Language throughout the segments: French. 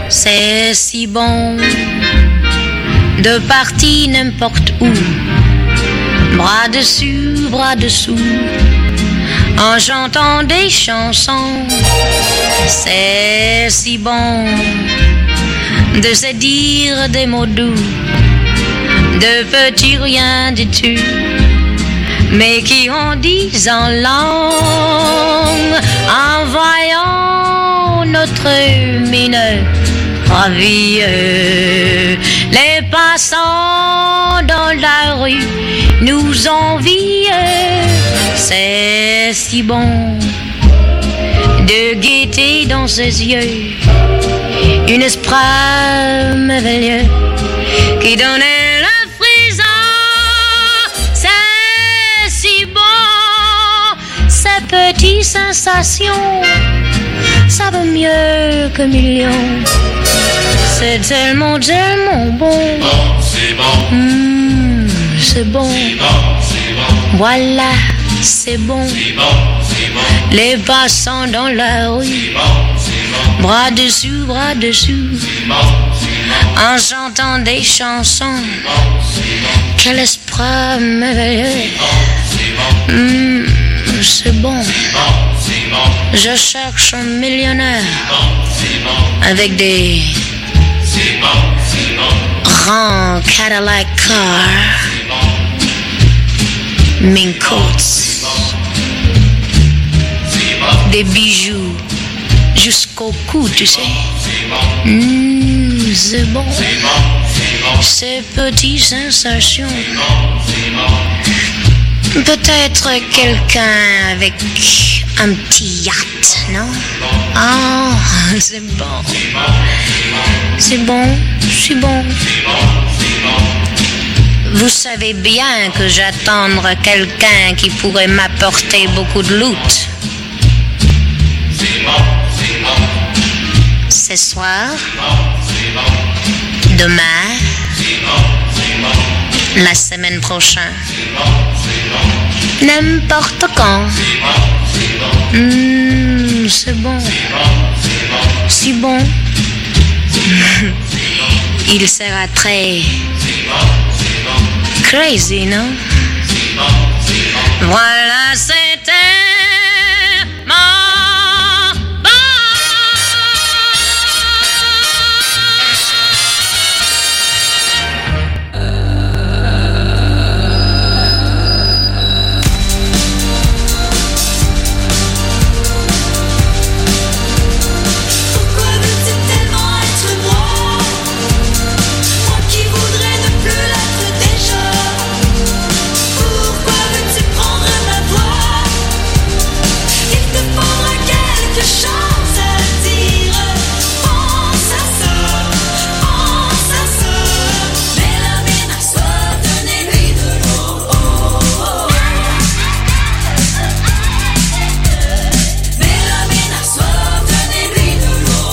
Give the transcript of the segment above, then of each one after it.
C'est si bon de partir n'importe où, bras dessus, bras dessous, en chantant des chansons. C'est si bon de se dire des mots doux, de petits rien du tout, mais qui en disent en langue, en voyant notre mine ravie. Les passants dans la rue nous envient. C'est si bon de guetter dans ses yeux une esprit merveilleux qui donnait le frisson. C'est si bon, ces petites sensations, ça vaut mieux que millions. C'est tellement, tellement bon. C'est bon. C'est bon. C'est bon. C'est bon. Voilà, c'est bon. C'est bon. C'est bon. Les passants dans la rue, C'est bon. C'est bon. bras dessus, bras dessous, C'est bon. C'est bon. en chantant des chansons. C'est bon. C'est bon. Quel esprit merveilleux. C'est bon. C'est bon. C'est bon. C'est bon. Je cherche un millionnaire C'est bon. avec des C'est bon. C'est bon. grands Cadillac cars, mink coats, des bijoux jusqu'au cou, tu sais. C'est bon. Ces petites sensations. Peut-être quelqu'un avec un petit yacht, non? Ah, c'est bon. C'est bon, c'est bon. Vous savez bien que j'attendrai quelqu'un qui pourrait m'apporter beaucoup de loot. Ce soir, demain, la semaine prochaine, n'importe quand. C'est bon. Si bon. Il sera très crazy, non? Voilà, c'était mon bon. Pourquoi veux-tu tellement être moi? Moi qui voudrais ne plus l'être déjà. Pourquoi veux-tu prendre ma voix? Il te faudra quelque chose à dire. Pense à ça, pense à ça. Mais la mine a soif, donnez-lui de l'eau. Mais la mine a soif, donnez-lui de l'eau.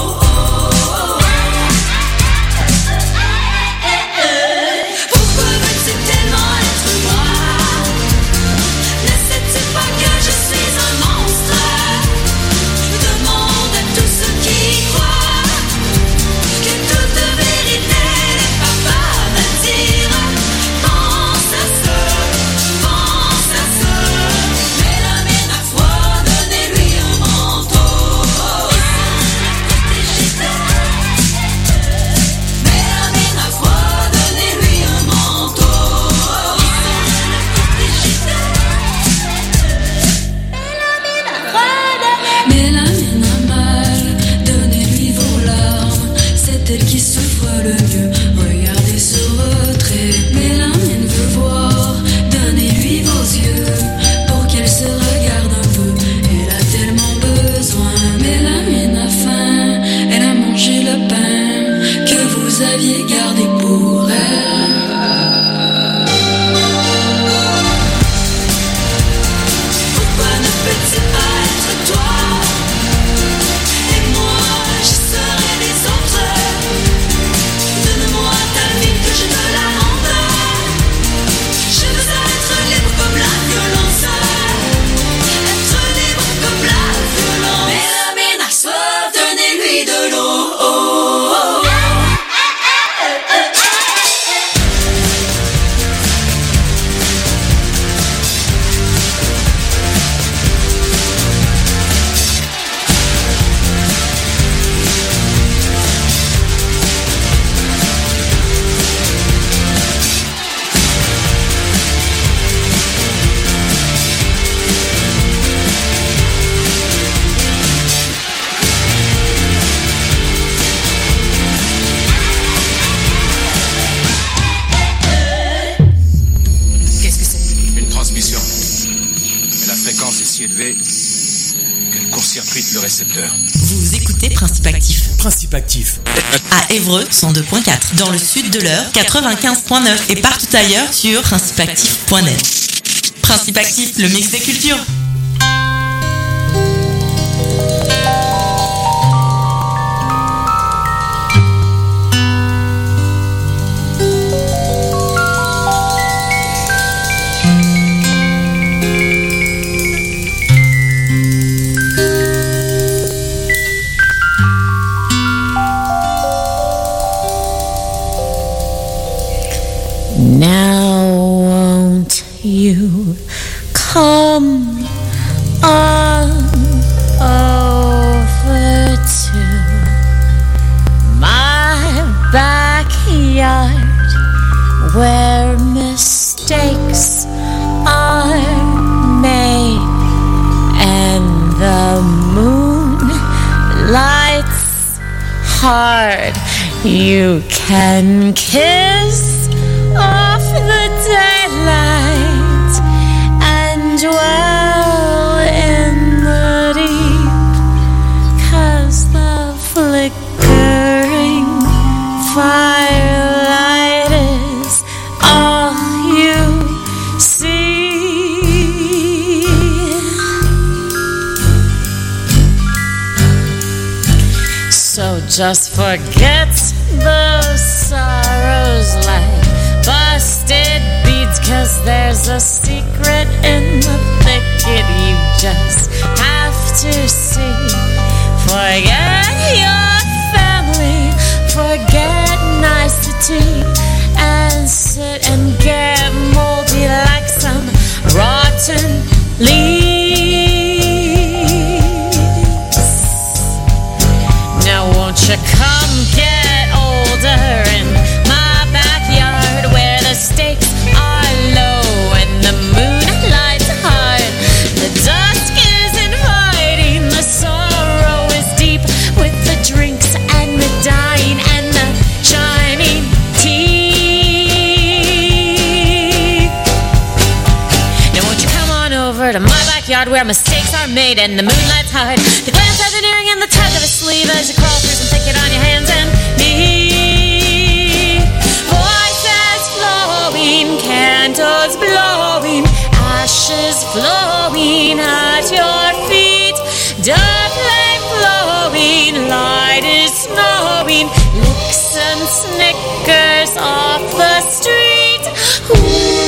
Pourquoi veux-tu tellement être moi? Ne sais-tu pas que je suis un monstre? Demande à tous ceux qui y croient que toute vérité n'est pas à me dire. Pense à ça, pense à ça. Mais la mine a froid, donnez-lui un manteau. Mais la mine a froid, donnez-lui un manteau. Mais la mine a mal, donnez-lui vos larmes. C'est elle qui souffre le mieux, regardez ce retrait. Mais la mine veut voir, donnez-lui vos yeux pour qu'elle se regarde un peu. Elle a tellement besoin. Mais la mine a faim, elle a mangé le pain que vous aviez gardé pour elle. Pourquoi ne peux-tu pas être toi? Et moi, je serai les autres. Donne-moi ta vie que je te la rende. Je veux être libre comme la violence. Être libre comme la violence. Mais la mine a soif, donnez-lui de l'eau. le récepteur. Vous écoutez Principe Actif. Principe Actif. À Évreux, 102.4. Dans le sud de l'Eure, 95.9. Et partout ailleurs sur principeactif.net. Principe Actif, le mix des cultures. Now won't you come on over to my backyard where mistakes are made and the moon lights hard. You can kiss off the daylight and dwell in the deep, 'cause the flickering firelight is all you see. So just forget those sorrows like busted beads, 'cause there's a secret in the thicket you just have to see. Forget your family, forget nicety, and sit and get moldy like some rotten leaves. Now won't you come get older in my backyard where the stakes are low and the moon lights hard. The dusk is inviting, the sorrow is deep, with the drinks and the dying and the shining teeth. Now won't you come on over to my backyard where mistakes are made and the moon lights hard. The glance of an earring and the tug of a sleeve as you crawl through some thicket on your hands and knees. Voices flowing, candles blowing, ashes flowing at your feet. Dark flame flowing, light is snowing, licks and snickers off the street. Who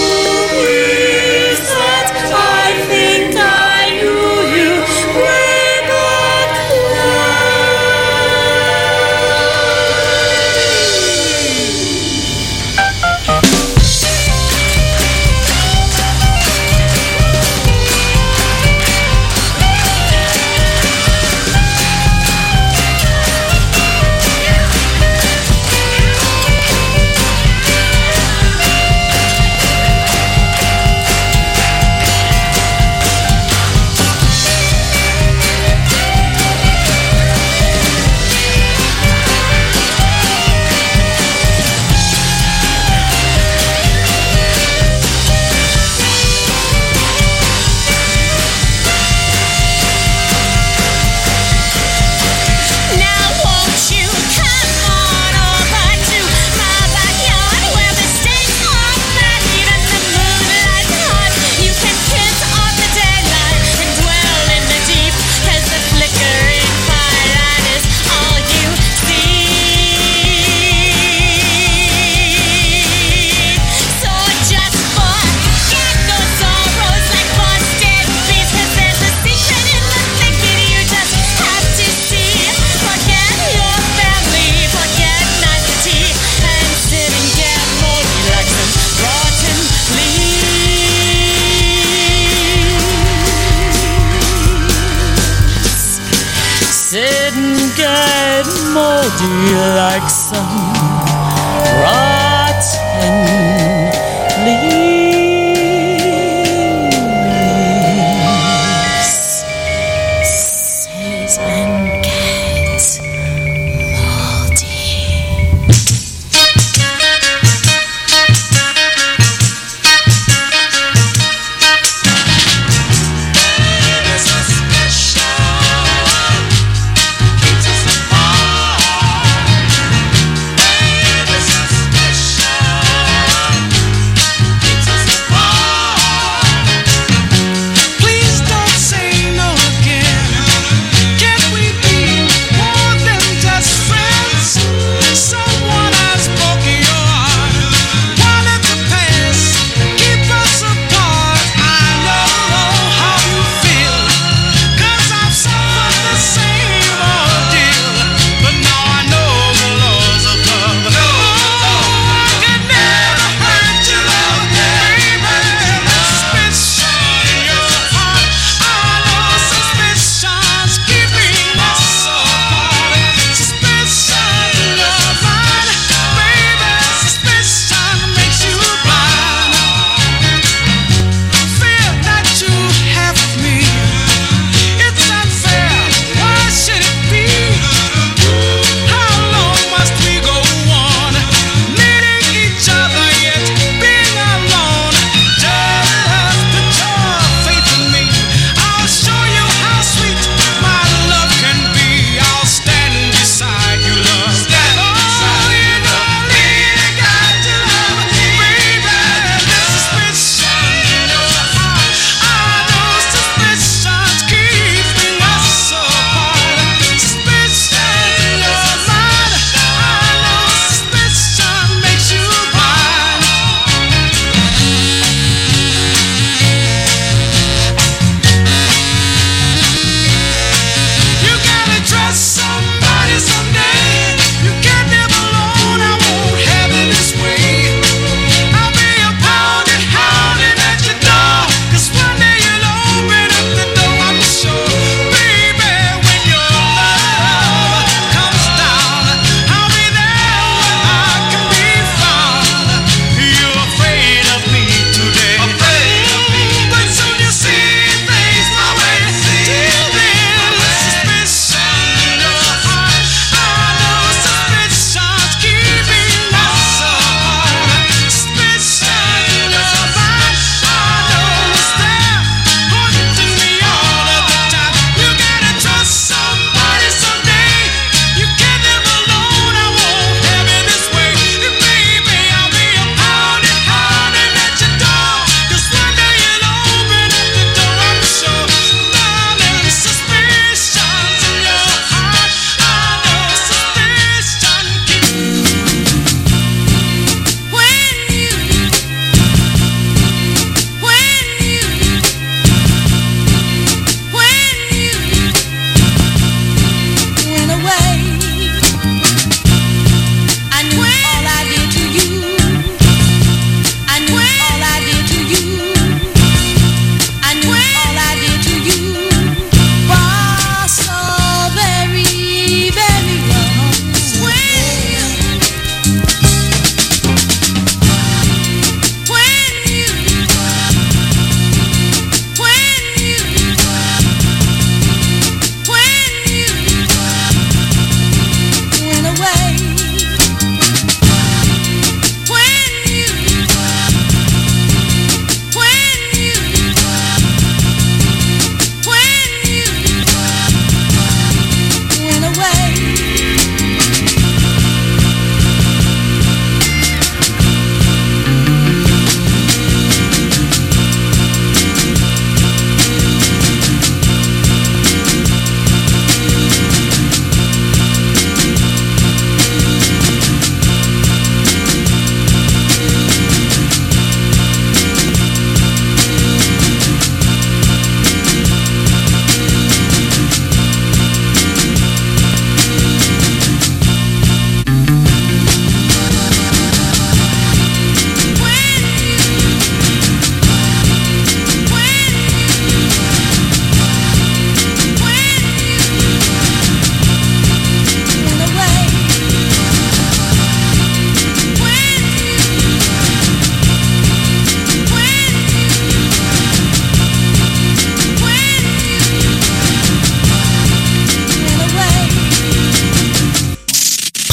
is that? I think I knew you. We're not get moldy like some rotten leaves. Sit and get moldy. There's a special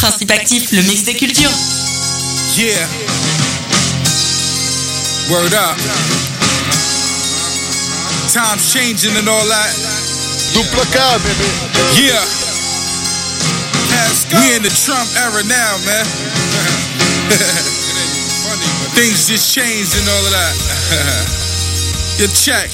Principe Actif, le mix des cultures. Yeah. Word up. Time's changing and all that. Duplicado, baby. Yeah. We in the Trump era now, man. Things just changed and all of that. You check.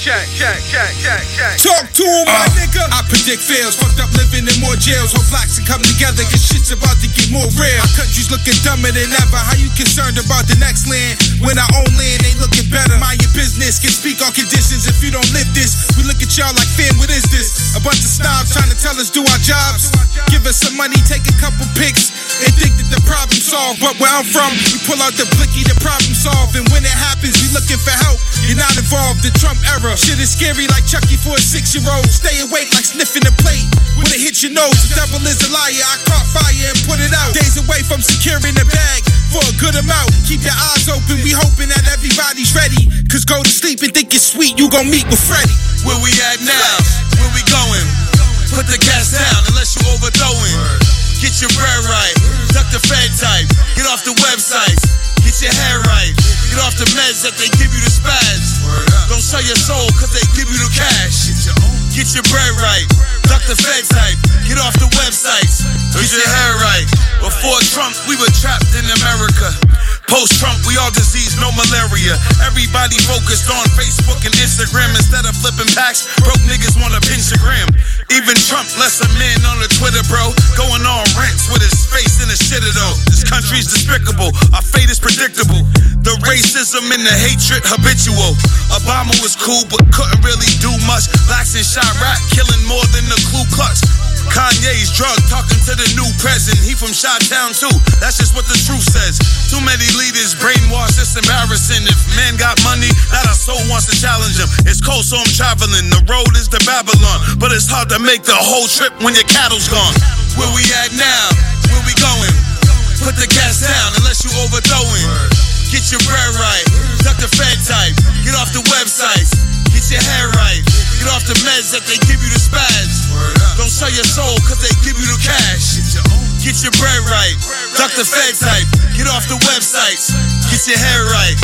Talk to him, my nigga. I predict fails, fucked up living in more jails. Hope blacks can come together, cause shit's about to get more real. Our country's looking dumber than ever. How you concerned about the next land when our own land ain't looking better? Mind your business, can speak on conditions if you don't live this. We look at y'all like, fam, what is this? A bunch of snobs trying to tell us do our jobs. Give us some money, take a couple pics, and think that the problem solved. But where I'm from, we pull out the blicky, the problem solved. And when it happens, we looking for help. You're not involved, the Trump era. Shit is scary like Chucky for a 6-year-old. Stay awake like sniffing a plate. When it hits your nose, the devil is a liar. I caught fire and put it out. Days away from securing the bag for a good amount. Keep your eyes open, we hoping that everybody's ready. Cause go to sleep and think it's sweet, you gon' meet with Freddie. Where we at now? Where we going? Put the gas down unless you overthrowing. Get your bread right, duck the Fed type. Get off the websites, get your hair right. Get off the meds that they give you the spaz. Don't sell your soul cause they give you the cash. Get your bread right, duck the Fed type. Get off the websites, get your hair right. Before Trump, we were trapped in America. Post-Trump, we all diseased, no malaria. Everybody focused on Facebook and Instagram instead of flipping packs. Broke niggas wanna pinch a gram. Even Trump less a man on the Twitter, bro. Going on rants with his face in the shitter though. This country's despicable, our fate is predictable. The racism and the hatred habitual. Obama was cool but couldn't really do much. Blacks in Chirac killing more than the Ku Klux. Kanye's drug talking to the new president. He from Chi-Town too, that's just what the truth says. Too many leaders brainwashed, it's embarrassing. If man got money, not our soul wants to challenge him. It's cold so I'm traveling, the road is to Babylon. But it's hard to make the whole trip when your cattle's gone. Where we at now? Where we going? Put the gas down unless you overthrowing. Get your bread right, duck the Fed type. Get off the websites, get your hair right. Get off the meds that they give you the spaz. Don't sell your soul cause they give you the cash. Get your bread right, duck the Fed type. Get off the websites, get your hair right.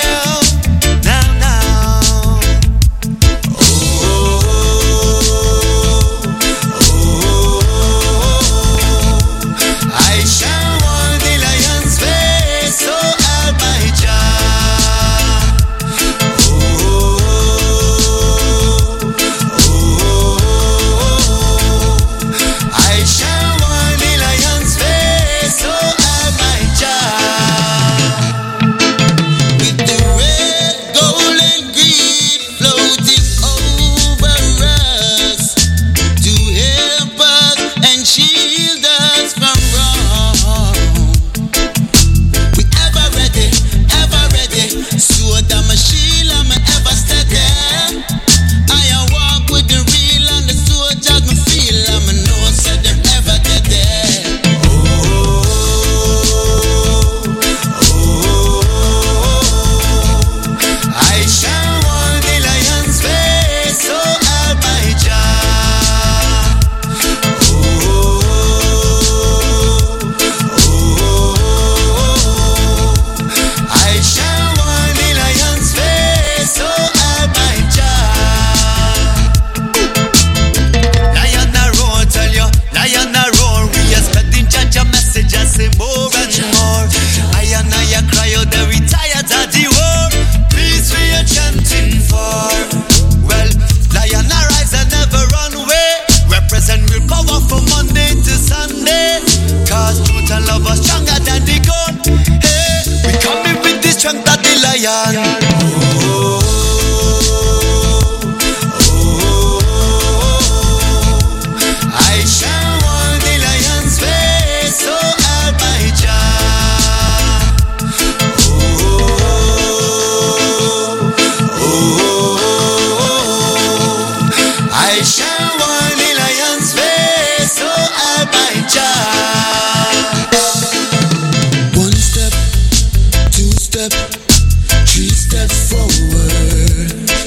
Now,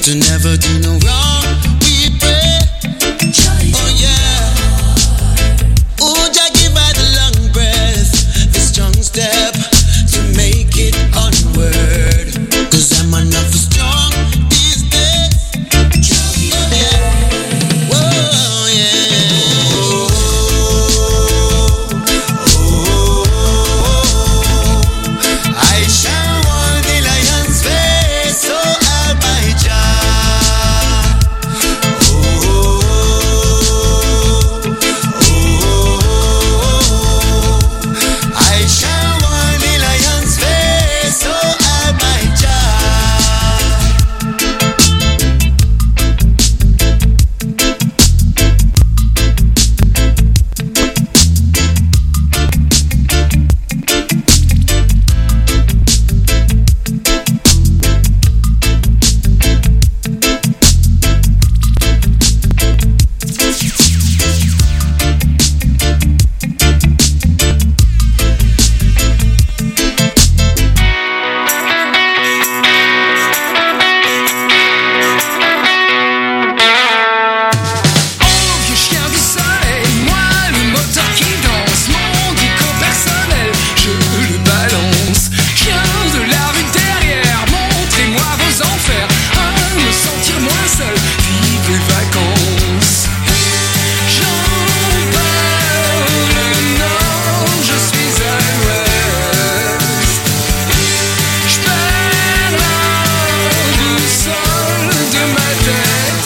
to never do no wrong. We pray, oh yeah. Oh, Jah give her the long breath, the strong step to make it onward. 'Cause I'm enough strong these days. Oh yeah, whoa yeah. I shall warn the lion's face, so I'll my Jah. I shall warn the lion's face, so I'll my Jah. Vieux chien du soleil, moi le moteur qui danse, mon dico personnel, je le balance. Chien de la rue derrière, montrez-moi vos enfers, à me sentir moins seul, vive les vacances. J'en parle nord, je suis à l'ouest. J'perds la boussole de ma tête.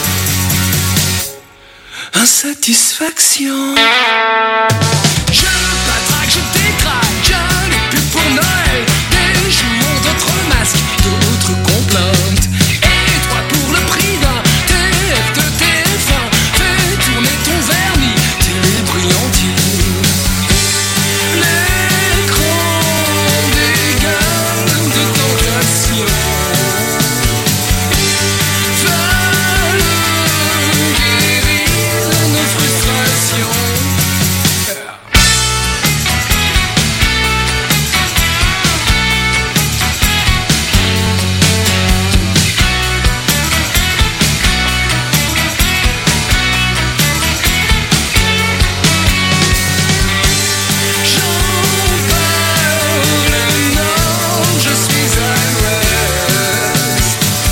Insatisfaction. Je patraque, je décraque, je n'ai plus pour Noël. Des jouons d'autres masques, d'autres complaintes. Et toi pour le prix d'un TF de TF1, fais tourner ton vernis, tes brillantines. L'écran dégage de tentation. Veulent guérir nos frustrations. J'en parle nord, je suis à l'ouest.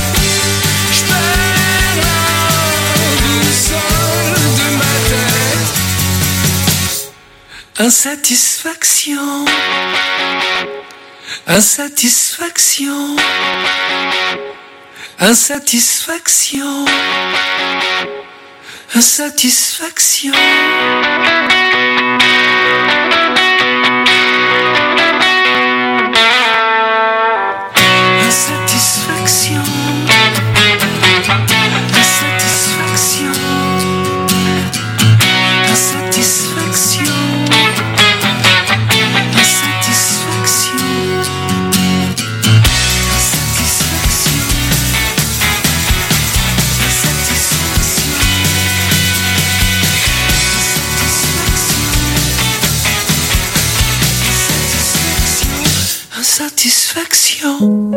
J'perds la boussole de ma tête. Insatisfaction. Insatisfaction. Insatisfaction. Insatisfaction. Insatisfaction. Insatisfaction. Insatisfaction. Insatisfaction. Insatisfaction.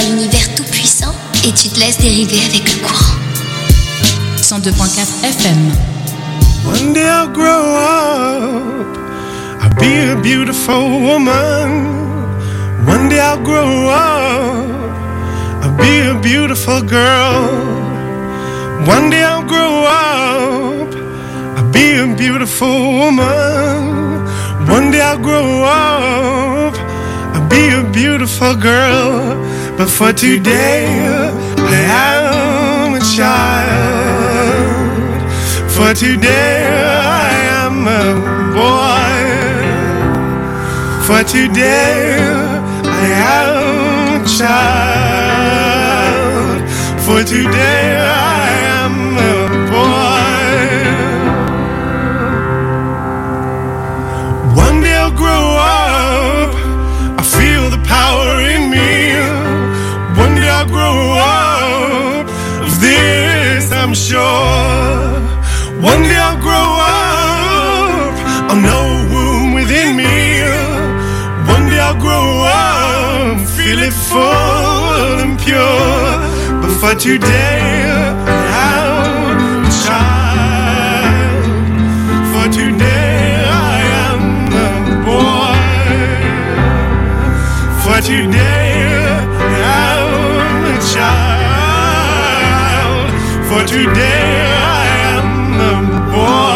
l'univers tout puissant et tu te laisses dériver avec le courant. 102.4 FM. One day I'll grow up, I'll be a beautiful woman. One day I'll grow up, I'll be a beautiful girl. One day I'll grow up, I'll be a beautiful woman. One day I'll grow up, I'll be a beautiful girl. But for today, I am a child. For today, I am a boy. For today, I am a child. For today, I am a boy. One day I'll grow up, I feel the power in me. One day I'll grow up, of this I'm sure. One day I'll grow up, I'll know a womb within me. One day I'll grow up, feel it full and pure. But for today, I'm a child. For today, I am a boy. For today, I'm a child. For today, I am a boy.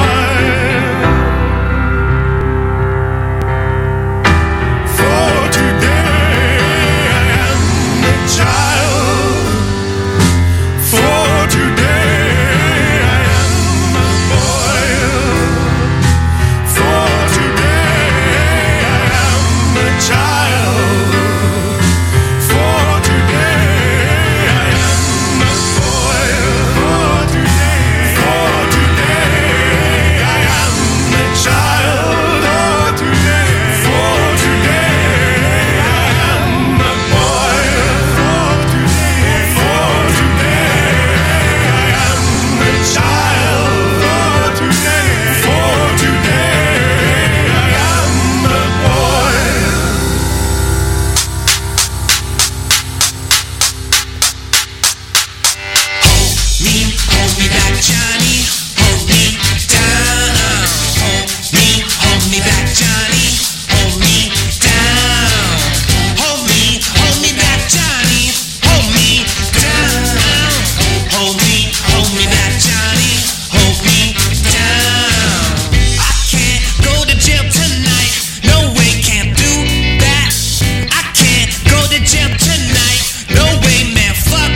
Hold me back, Johnny.